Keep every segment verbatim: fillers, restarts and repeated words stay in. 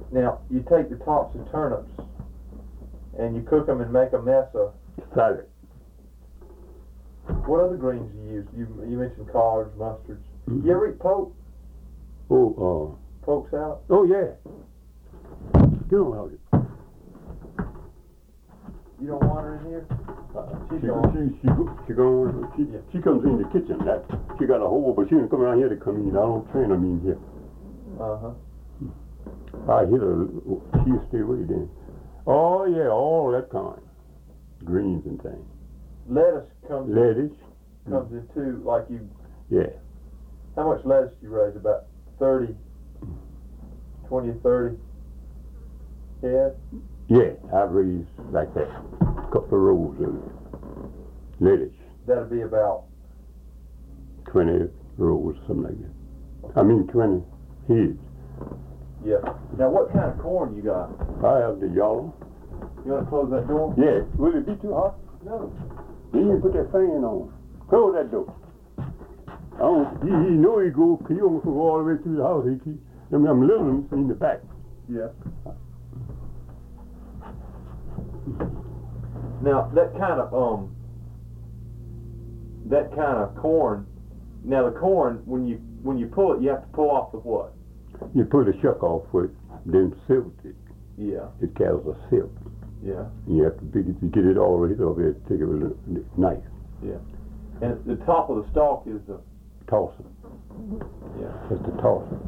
Now, you take the tops of turnips and you cook them and make a mess of salad. What other greens do you use? You you mentioned collards, mustards. Mm-hmm. You ever eat poke? Oh, uh. Poke salad? Oh, yeah. You don't have it. You don't want her in here? Uh, She's she, gone. she, she, she, gone, she, Yeah. she comes in the kitchen. That, she got a hole, but she didn't come around here to come in. I don't train them in here. Uh-huh. I hit her. She'll stay away then. Oh, yeah, all that kind. Greens and things. Lettuce comes Lettuce. in, comes in too, like you. Yeah. How much lettuce do you raise? About thirty, twenty, thirty head? Yeah, I've raised like that. A couple of rows of lettuce. That'd be about twenty rows, something like that. I mean, twenty heads. Yeah. Now, what kind of corn you got? I have the yellow. You want to close that door? Yeah. Will it be too hot? No. Then you put that fan on. Close that door. I don't, he, he know he go, he don't go all the way through the house. He keep, I mean, I'm little ones in the back. Yeah. Now, that kind of, um, that kind of corn, now the corn, when you, when you pull it, you have to pull off the what? You put the shuck off for it, then silt it. Yeah. It carries a silt. Yeah. You have to pick it, you get it all the way over there, take it with a knife. Yeah. And the top of the stalk is the tosser. Yeah. That's the tosser.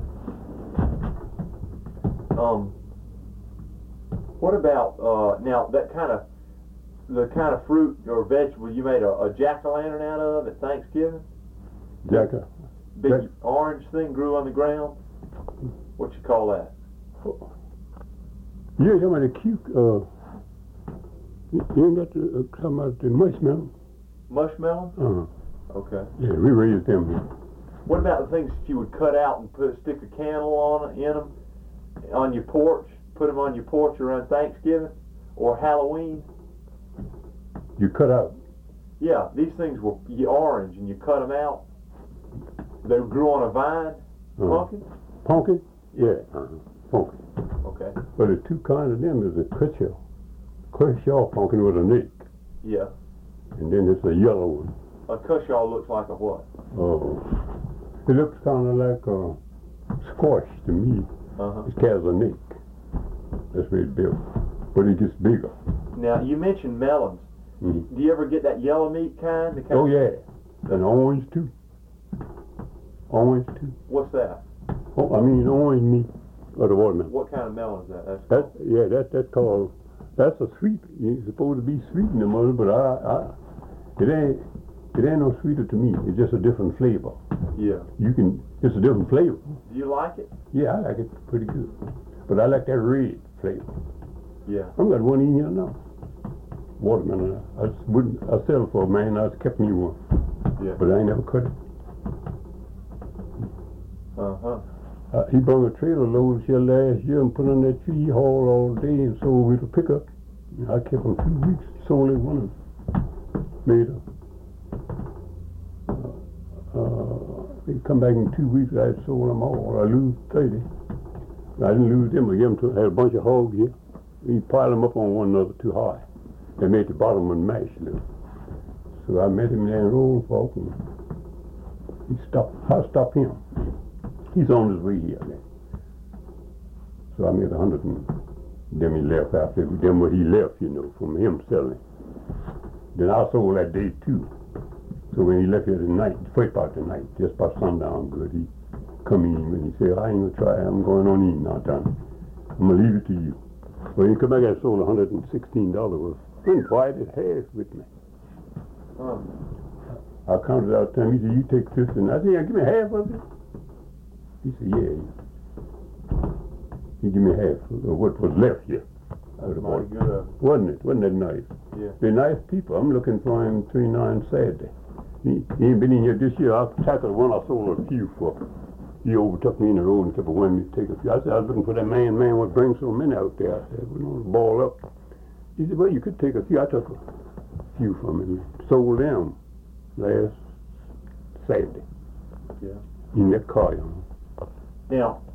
Um. What about uh, now that kind of the kind of fruit or vegetable you made a, a jack-o'-lantern out of at Thanksgiving? Jack Big Jack- orange thing grew on the ground. What you call that? Yeah, you got the cute, uh, you you ain't got the, uh, talking about the mushmelon? Mushmelon? Uh-huh. Okay. Yeah, we raised them here. What about the things that you would cut out and put stick a candle on in them on your porch? Put them on your porch around Thanksgiving or Halloween? You cut out. Yeah, these things were orange and you cut them out. They grew on a vine. Uh-huh. Pumpkin? Pumpkin? Yeah, uh-huh. Pumpkin. Okay. But the two kinds of them is a Crenshaw. Crenshaw pumpkin with a neck. Yeah. And then it's a yellow one. A cushaw looks like a what? Oh. It looks kind of like a squash to me. Uh-huh. It carries a neck. That's where it's built. But it gets bigger. Now, you mentioned melons. Mm-hmm. Do you ever get that yellow meat kind? The kind Oh, yeah. And orange, too. Orange, too. What's that? Oh, I mean, orange meat of the watermelon. What kind of melon is that? That's That, yeah, that, that's called, that's a sweet. It's supposed to be sweet in the mother, but I, I, it ain't, it ain't no sweeter to me. It's just a different flavor. Yeah. You can, it's a different flavor. Do you like it? Yeah, I like it pretty good. But I like that red flavor. Yeah. I'm got one in here now. Watermelon. I just wouldn't, I sell it for a man. I just kept me one. Yeah. But I ain't never cut it. Uh-huh. Uh, he brought a trailer load here last year and put on that tree haul all day and sold with a pickup. I kept him two weeks, sold it one of them. Made a, uh, uh, he come back in two weeks, I sold them all. I lose thirty. I didn't lose them, I gave them to, I had a bunch of hogs here. We piled them up on one another too high. They made the bottom one mash a little. So I met him there in Rolling Fork and he stopped, I stopped him. He's on his way here then. So I made a hundred and then he left after then what he left, you know, from him selling. Then I sold that day too. So when he left here the night, first part of the night, just by sundown good, he come in and he said, I ain't gonna try, I'm going on in now, Don. I'm gonna leave it to you. When he come back, I sold a hundred and sixteen dollars. Then quite it half with me. Huh. I counted out to him, he said, you take fifty. And I said, yeah, give me half of it. He said, yeah. He gave me half of what was left here. That's mighty good. Uh, Wasn't it? Wasn't that nice? Yeah. They're nice people. I'm looking for him twenty-nine Saturday. He, he ain't been in here this year. I tackled one I sold a few for. He overtook me in the road and kept wanting me to take a few. I said, I was looking for that man, man would bring so many out there. I said, we don't ball up. He said, well, you could take a few. I took a few from him. Sold them last Saturday. Yeah. In that car, you know. Now,